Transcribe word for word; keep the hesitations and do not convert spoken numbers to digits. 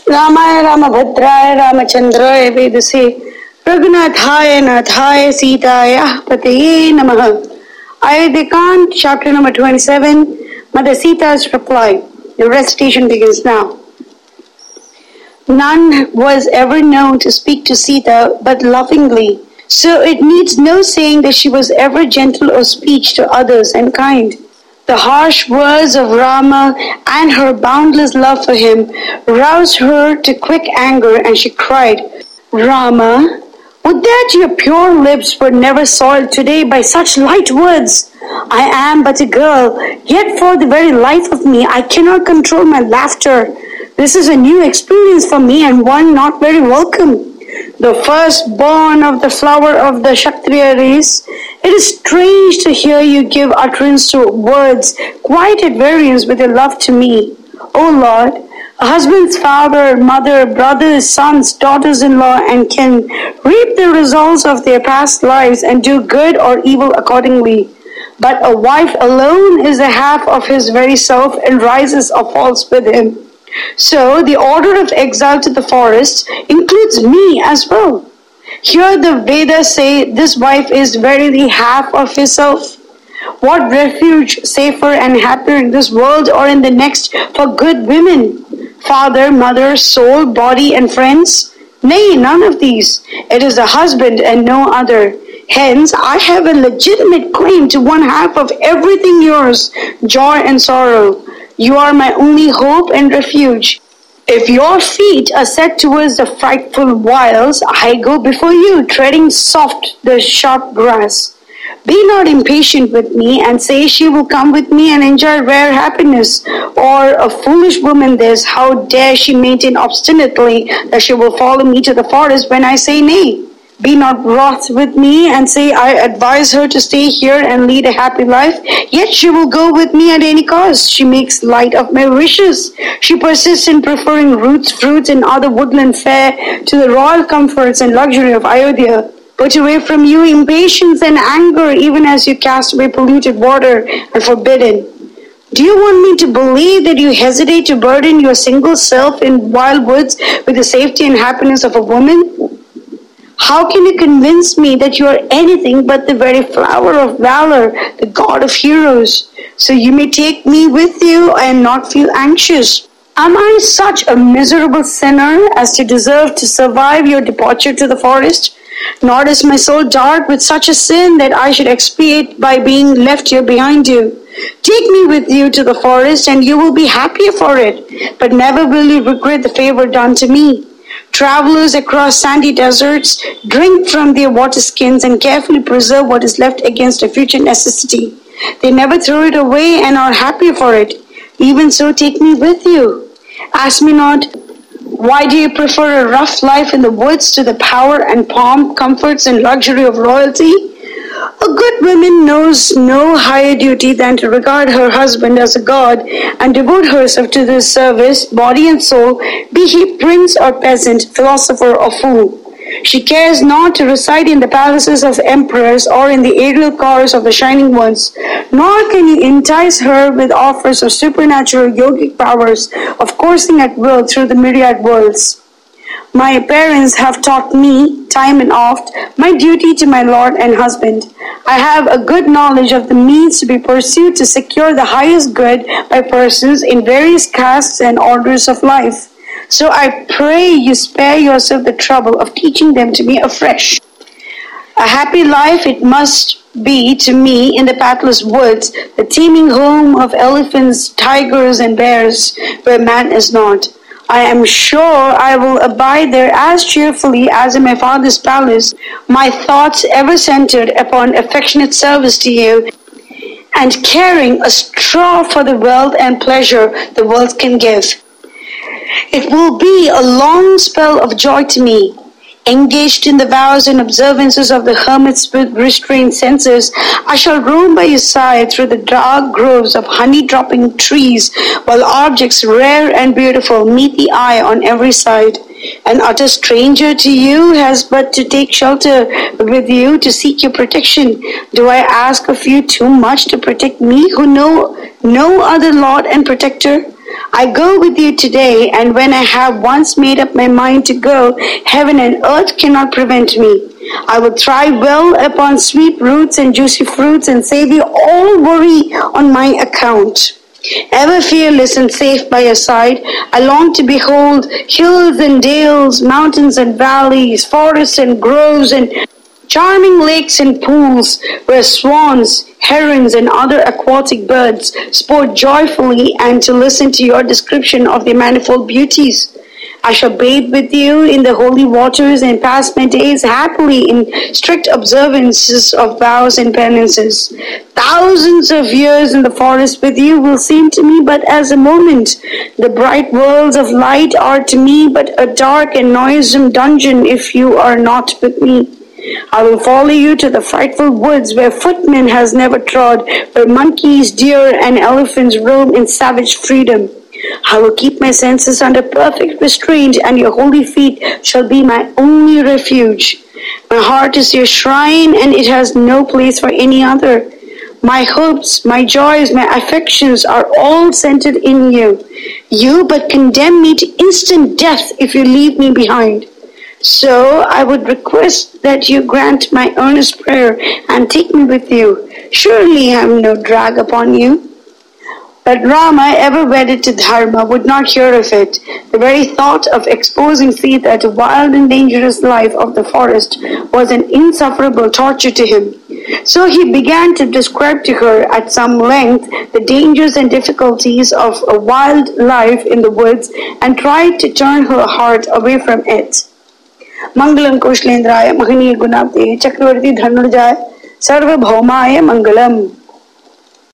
रामाय रामभद्राय रामचंद्राय वेदसे रघुनाथाय नाथाय सीतायाः पतये नमः. Ayodhya-Kand, chapter number twenty-seven, Mother Sita's reply. The recitation begins now. None was ever known to speak to Sita but lovingly, so it needs no saying that she was ever gentle of speech to others and kind. The harsh words of Rama and her boundless love for him roused her to quick anger, and she cried, Rama, would that your pure lips were never soiled today by such light words. I am but a girl, yet for the very life of me I cannot control my laughter. This is a new experience for me and one not very welcome. The firstborn of the flower of the Kshatriya race, it is strange to hear you give utterance to words quite at variance with your love to me. O Lord, a husband's father, mother, brothers, sons, daughters-in-law, and kin reap the results of their past lives and do good or evil accordingly. But a wife alone is the half of his very self and rises or falls with him. So the order of exile to the forest includes me as well. Here the Vedas say this wife is verily half of herself. What refuge safer and happier in this world or in the next for good women? Father, mother, soul, body, and friends? Nay, none of these. It is a husband and no other. Hence, I have a legitimate claim to one half of everything yours, joy and sorrow. You are my only hope and refuge. If your feet are set towards the frightful wilds, I go before you, treading soft the sharp grass. Be not impatient with me and say she will come with me and enjoy rare happiness. Or a foolish woman this, how dare she maintain obstinately that she will follow me to the forest when I say nay? Be not wroth with me and say I advise her to stay here and lead a happy life, yet she will go with me at any cost. She makes light of my wishes. She persists in preferring roots, fruits, and other woodland fare to the royal comforts and luxury of Ayodhya. Put away from you impatience and anger, even as you cast away polluted water and forbidden. Do you want me to believe that you hesitate to burden your single self in wild woods with the safety and happiness of a woman? How can you convince me that you are anything but the very flower of valor, the god of heroes? So you may take me with you and not feel anxious. Am I such a miserable sinner as to deserve to survive your departure to the forest? Nor is my soul dark with such a sin that I should expiate by being left here behind you. Take me with you to the forest and you will be happier for it, but never will you regret the favor done to me. Travelers across sandy deserts drink from their water skins and carefully preserve what is left against a future necessity. They never throw it away and are happy for it. Even so, take me with you. Ask me not, why do you prefer a rough life in the woods to the power and pomp, comforts and luxury of royalty? A good woman knows no higher duty than to regard her husband as a god and devote herself to his service, body and soul, be he prince or peasant, philosopher or fool. She cares not to reside in the palaces of emperors or in the aerial cars of the shining ones, nor can you entice her with offers of supernatural yogic powers of coursing at will through the myriad worlds. My parents have taught me, time and oft, my duty to my lord and husband. I have a good knowledge of the means to be pursued to secure the highest good by persons in various castes and orders of life. So I pray you spare yourself the trouble of teaching them to me afresh. A happy life it must be to me in the pathless woods, the teeming home of elephants, tigers, and bears, where man is not. I am sure I will abide there as cheerfully as in my father's palace, my thoughts ever centered upon affectionate service to you, and caring a straw for the wealth and pleasure the world can give. It will be a long spell of joy to me. Engaged in the vows and observances of the hermits with restrained senses, I shall roam by your side through the dark groves of honey-dropping trees, while objects rare and beautiful meet the eye on every side. An utter stranger to you has but to take shelter with you to seek your protection. Do I ask of you too much to protect me who know no other Lord and Protector? I go with you today, and when I have once made up my mind to go, heaven and earth cannot prevent me. I will thrive well upon sweet roots and juicy fruits and save you all worry on my account. Ever fearless and safe by your side, I long to behold hills and dales, mountains and valleys, forests and groves, and charming lakes and pools where swans, herons, and other aquatic birds sport joyfully, and to listen to your description of their manifold beauties. I shall bathe with you in the holy waters and pass my days happily in strict observances of vows and penances. Thousands of years in the forest with you will seem to me but as a moment. The bright worlds of light are to me but a dark and noisome dungeon if you are not with me. I will follow you to the frightful woods where footman has never trod, where monkeys, deer, and elephants roam in savage freedom. I will keep my senses under perfect restraint, and your holy feet shall be my only refuge. My heart is your shrine, and it has no place for any other. My hopes, my joys, my affections are all centered in you. You but condemn me to instant death if you leave me behind. So I would request that you grant my earnest prayer and take me with you. Surely I am no drag upon you. But Rama, ever wedded to Dharma, would not hear of it. The very thought of exposing Sita to wild and dangerous life of the forest was an insufferable torture to him. So he began to describe to her at some length the dangers and difficulties of a wild life in the woods and tried to turn her heart away from it. Mangalam Kushlendraya Mahaniya Gunabde Chakravarti Dhanurjaya Sarvabhaumaaya Mangalam.